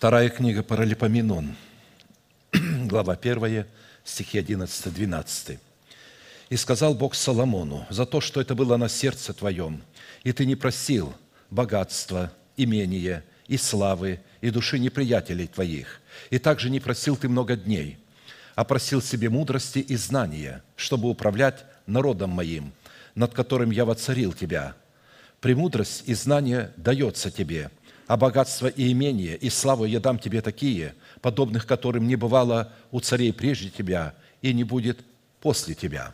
Вторая книга Паралипоменон, глава 1, стихи 11-12. «И сказал Бог Соломону: за то, что это было на сердце твоем, и ты не просил богатства, имения и славы, и души неприятелей твоих, и также не просил ты много дней, а просил себе мудрости и знания, чтобы управлять народом моим, над которым я воцарил тебя. Премудрость и знание дается тебе, а богатство и имение, и славу я дам тебе такие, подобных которым не бывало у царей прежде тебя и не будет после тебя».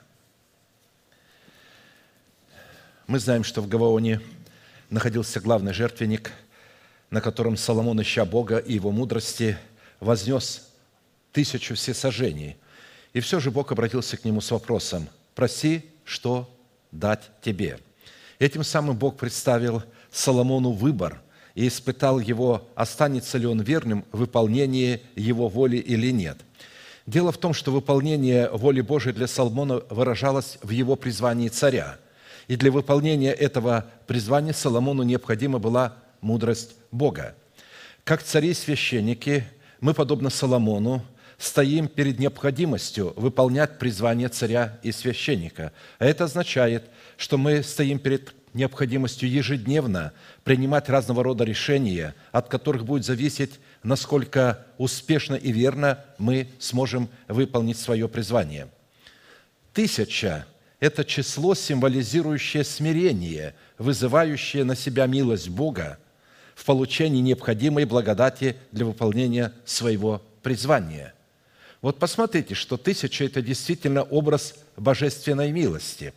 Мы знаем, что в Гаваоне находился главный жертвенник, на котором Соломон, ища Бога и Его мудрости, вознес 1000 всесожжений. И все же Бог обратился к нему с вопросом: «Проси, что дать тебе». Этим самым Бог представил Соломону выбор и испытал его, останется ли он верным в выполнении его воли или нет. Дело в том, что выполнение воли Божией для Соломона выражалось в его призвании царя. И для выполнения этого призвания Соломону необходима была мудрость Бога. Как цари и священники, мы, подобно Соломону, стоим перед необходимостью выполнять призвание царя и священника. А это означает, что мы стоим перед необходимостью ежедневно принимать разного рода решения, от которых будет зависеть, насколько успешно и верно мы сможем выполнить свое призвание. 1000 – это число, символизирующее смирение, вызывающее на себя милость Бога в получении необходимой благодати для выполнения своего призвания. Вот посмотрите, что 1000 – это действительно образ божественной милости.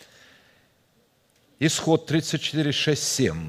Исход 34, 6, 7.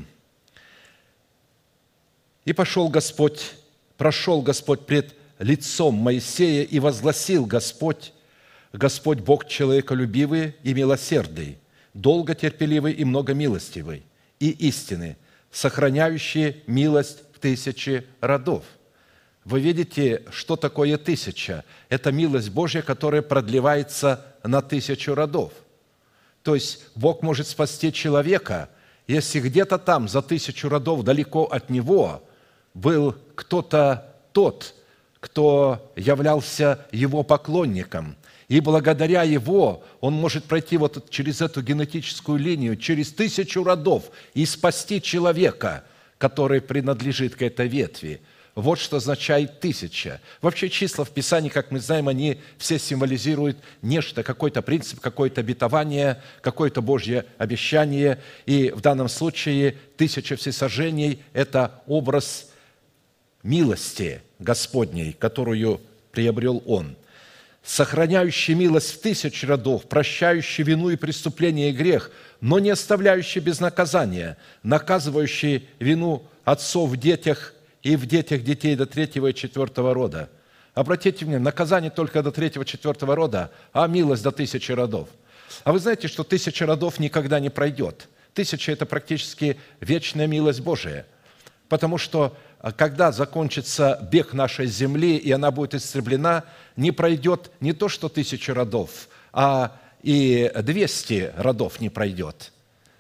«И прошел Господь пред лицом Моисея, и возгласил Господь Бог человеколюбивый и милосердный, долго терпеливый и многомилостивый, и истины, сохраняющий милость в 1000 родов». Вы видите, что такое 1000? Это милость Божья, которая продлевается на 1000 родов. То есть Бог может спасти человека, если где-то там, за 1000 родов, далеко от него, был кто-то тот, кто являлся его поклонником. И благодаря его он может пройти вот через эту генетическую линию, через 1000 родов и спасти человека, который принадлежит к этой ветви. Вот что означает 1000. Вообще числа в Писании, как мы знаем, они все символизируют нечто, какой-то принцип, какое-то обетование, какое-то Божье обещание. И в данном случае 1000 всесожжений – это образ милости Господней, которую приобрел Он. «Сохраняющий милость в 1000 родов, прощающий вину и преступление и грех, но не оставляющий без наказания, наказывающий вину отцов в детях и в детях детей до 3-го и 4-го рода». Обратите внимание, наказание только до 3-го, 4-го рода, а милость до 1000 родов. А вы знаете, что 1000 родов никогда не пройдет. 1000 – это практически вечная милость Божия. Потому что, когда закончится бег нашей земли, и она будет истреблена, не пройдет не то, что 1000 родов, а и 200 родов не пройдет.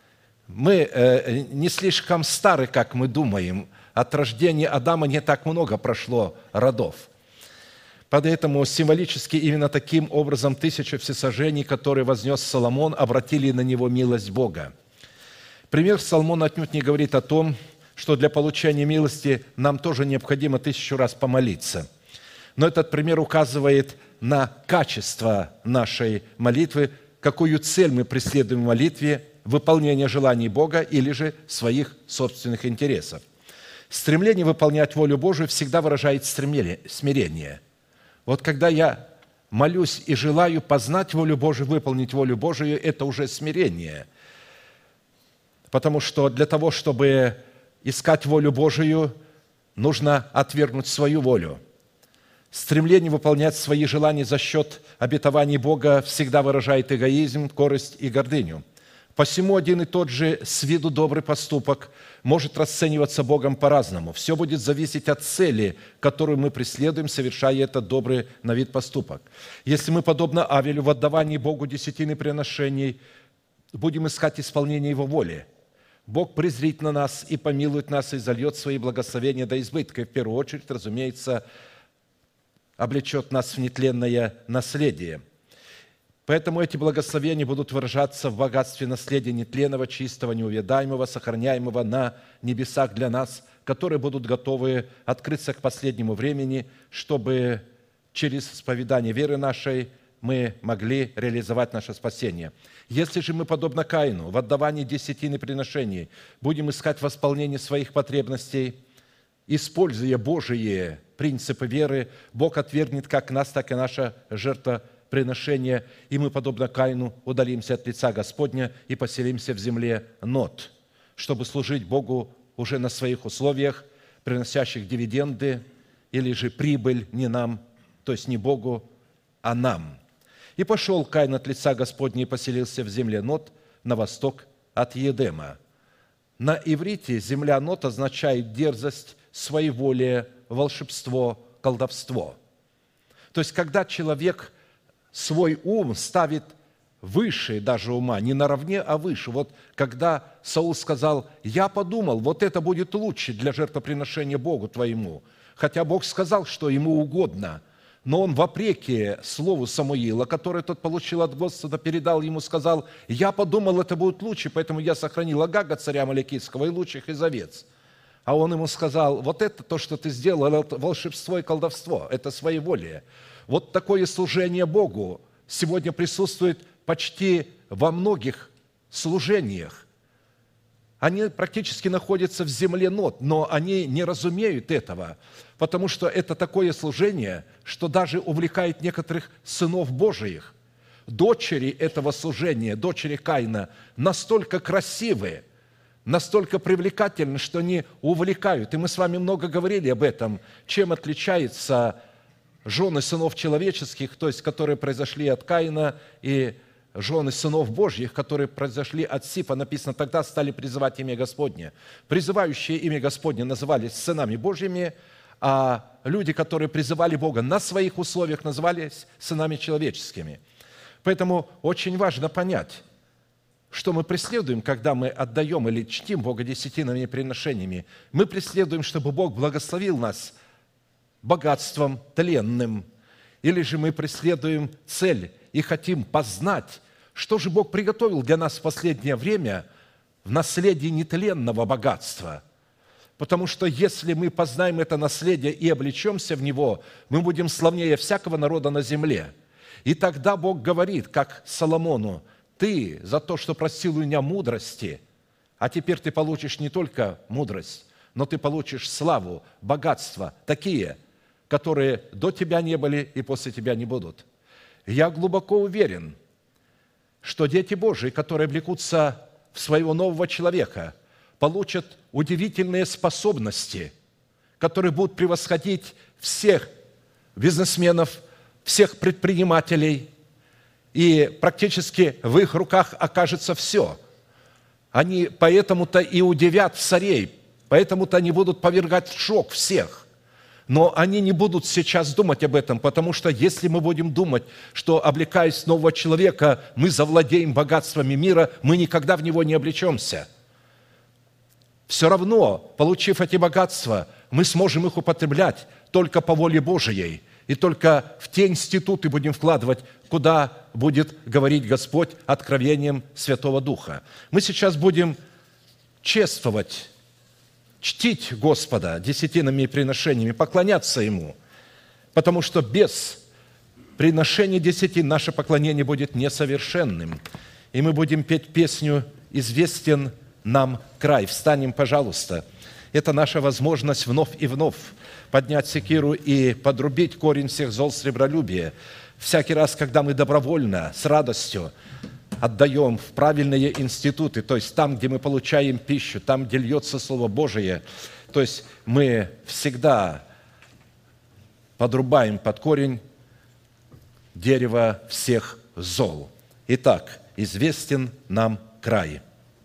Мы не слишком стары, как мы думаем. От рождения Адама не так много прошло родов. Поэтому символически именно таким образом 1000 всесожжений, которые вознес Соломон, обратили на него милость Бога. Пример Соломона отнюдь не говорит о том, что для получения милости нам тоже необходимо 1000 раз помолиться. Но этот пример указывает на качество нашей молитвы, какую цель мы преследуем в молитве, выполнение желаний Бога или же своих собственных интересов. Стремление выполнять волю Божию всегда выражает смирение. Вот когда я молюсь и желаю познать волю Божию, выполнить волю Божию, это уже смирение. Потому что для того, чтобы искать волю Божию, нужно отвергнуть свою волю. Стремление выполнять свои желания за счет обетований Бога всегда выражает эгоизм, корость и гордыню. Посему один и тот же с виду добрый поступок может расцениваться Богом по-разному. Все будет зависеть от цели, которую мы преследуем, совершая этот добрый на вид поступок. Если мы, подобно Авелю, в отдавании Богу десятины приношений, будем искать исполнение Его воли, Бог презрит на нас и помилует нас, и зальет свои благословения до избытка. И в первую очередь, разумеется, облечет нас в нетленное наследие. Поэтому эти благословения будут выражаться в богатстве наследия нетленного, чистого, неувядаемого, сохраняемого на небесах для нас, которые будут готовы открыться к последнему времени, чтобы через исповедание веры нашей мы могли реализовать наше спасение. Если же мы, подобно Каину, в отдавании десятины приношений будем искать восполнение своих потребностей, используя Божие принципы веры, Бог отвергнет как нас, так и наше жертвоприношение, и мы, подобно Каину, удалимся от лица Господня и поселимся в земле Нод, чтобы служить Богу уже на своих условиях, приносящих дивиденды или же прибыль не нам, то есть не Богу, а нам. И пошел Каин от лица Господня и поселился в земле Нод на восток от Едема. На иврите земля Нод означает дерзость, своеволие, волшебство, колдовство. То есть, когда человек свой ум ставит выше даже ума, не наравне, а выше. Вот когда Саул сказал: «Я подумал, вот это будет лучше для жертвоприношения Богу твоему», хотя Бог сказал, что ему угодно, но он, вопреки слову Самуила, которое тот получил от Господа, передал ему, сказал: «Я подумал, это будет лучше, поэтому я сохранил Агага, царя Амалекитского, и лучших из овец». А он ему сказал: «Вот это то, что ты сделал, это волшебство и колдовство, это своеволие». Вот такое служение Богу сегодня присутствует почти во многих служениях. Они практически находятся в земле Нод, но они не разумеют этого, потому что это такое служение, что даже увлекает некоторых сынов Божиих. Дочери этого служения, дочери Каина, настолько красивые, настолько привлекательны, что они увлекают. И мы с вами много говорили об этом, чем отличается жены сынов человеческих, то есть которые произошли от Каина, и жены сынов Божьих, которые произошли от Сифа. Написано: тогда стали призывать имя Господне. Призывающие имя Господне назывались сынами Божьими, а люди, которые призывали Бога на своих условиях, назывались сынами человеческими. Поэтому очень важно понять, что мы преследуем, когда мы отдаем или чтим Бога десятинными приношениями. Мы преследуем, чтобы Бог благословил нас богатством тленным, или же мы преследуем цель и хотим познать, что же Бог приготовил для нас в последнее время в наследии нетленного богатства. Потому что если мы познаем это наследие и облечемся в него, мы будем славнее всякого народа на земле. И тогда Бог говорит, как Соломону: «Ты за то, что просил у меня мудрости, а теперь ты получишь не только мудрость, но ты получишь славу, богатство, такие, которые до тебя не были и после тебя не будут». Я глубоко уверен, что дети Божии, которые облекутся в своего нового человека, получат удивительные способности, которые будут превосходить всех бизнесменов, всех предпринимателей, и практически в их руках окажется все. Они поэтому-то и удивят царей, поэтому-то они будут повергать в шок всех. Но они не будут сейчас думать об этом, потому что если мы будем думать, что, облекаясь в нового человека, мы завладеем богатствами мира, мы никогда в него не облечемся. Все равно, получив эти богатства, мы сможем их употреблять только по воле Божией, и только в те институты будем вкладывать, куда будет говорить Господь откровением Святого Духа. Мы сейчас будем чествовать, чтить Господа десятинными приношениями, поклоняться Ему, потому что без приношения десятин наше поклонение будет несовершенным. И мы будем петь песню «Известен нам край». Встанем, пожалуйста. Это наша возможность вновь и вновь поднять секиру и подрубить корень всех зол сребролюбия. Всякий раз, когда мы добровольно, с радостью отдаем в правильные институты, то есть там, где мы получаем пищу, там, где льется Слово Божие, то есть мы всегда подрубаем под корень дерево всех зол. Итак, известен нам край.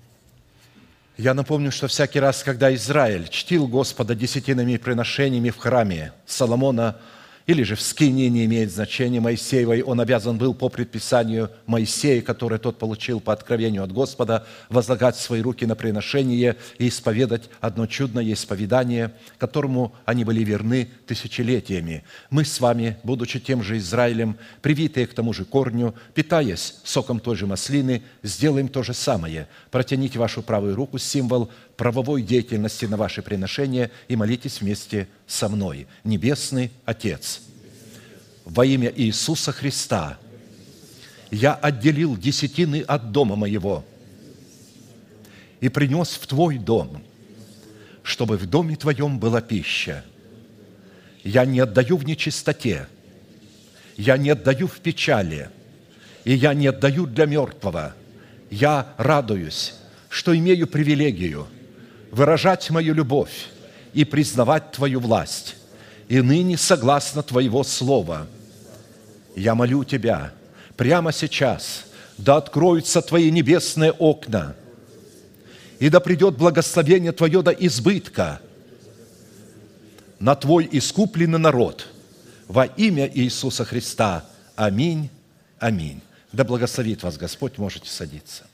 Я напомню, что всякий раз, когда Израиль чтил Господа десятинными приношениями в храме Соломона, или же в скинии, не имеет значения, Моисеевой, он обязан был по предписанию Моисея, которое тот получил по откровению от Господа, возлагать свои руки на приношение и исповедать одно чудное исповедание, которому они были верны тысячелетиями. Мы с вами, будучи тем же Израилем, привитые к тому же корню, питаясь соком той же маслины, сделаем то же самое. Протяните вашу правую руку, символ правовой деятельности на ваше приношение, и молитесь вместе со мной. Небесный Отец, во имя Иисуса Христа я отделил десятины от дома моего и принес в Твой дом, чтобы в доме Твоем была пища. Я не отдаю в нечистоте, я не отдаю в печали, и я не отдаю для мертвого. Я радуюсь, что имею привилегию выражать мою любовь и признавать Твою власть. И ныне, согласно Твоего слова, я молю Тебя прямо сейчас, да откроются Твои небесные окна, и да придет благословение Твое до избытка на Твой искупленный народ во имя Иисуса Христа. Аминь. Аминь. Да благословит вас Господь, можете садиться.